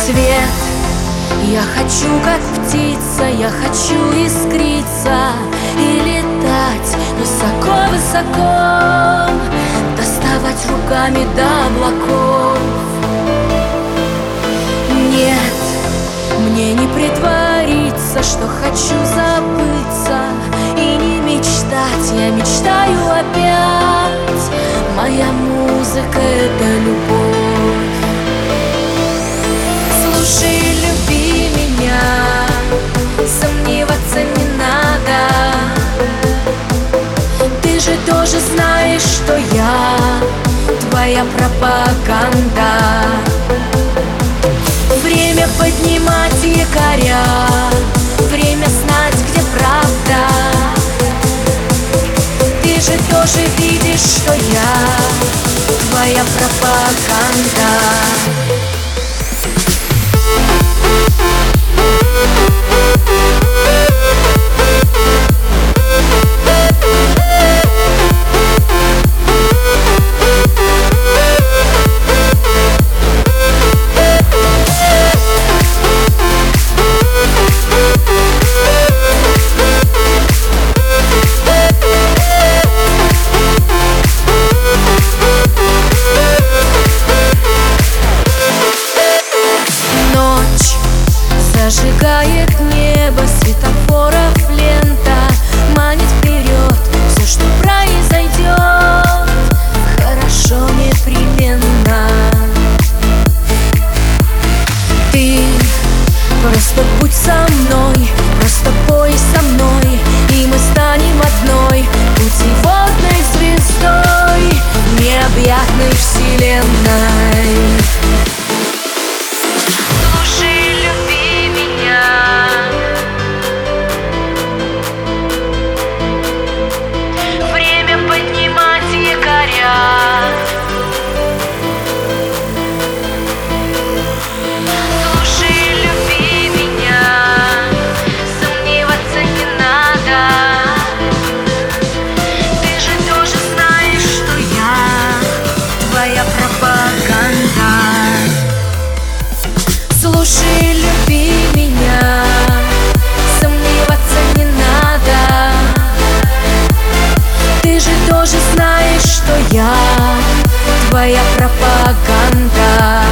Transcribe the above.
свет. Я хочу, как птица, я хочу искриться и летать высоко-высоко, доставать руками до облаков. Нет, мне не притвориться, что хочу забыться и не мечтать. Я мечтаю опять, моя музыка — это любовь. Слушай, люби меня, сомневаться не надо. Ты же тоже знаешь, что я твоя пропаганда. Время поднимать якоря, время знать, где правда. Ты же тоже видишь, что я твоя пропаганда. Зажигает небо светофоров лента, манит вперед. Все, что произойдет, хорошо непременно. Ты просто будь со мной, просто пой со мной, и мы станем одной путеводной звездой необъятной вселенной. Слушай, люби меня, сомневаться не надо. Ты же тоже знаешь, что я твоя пропаганда.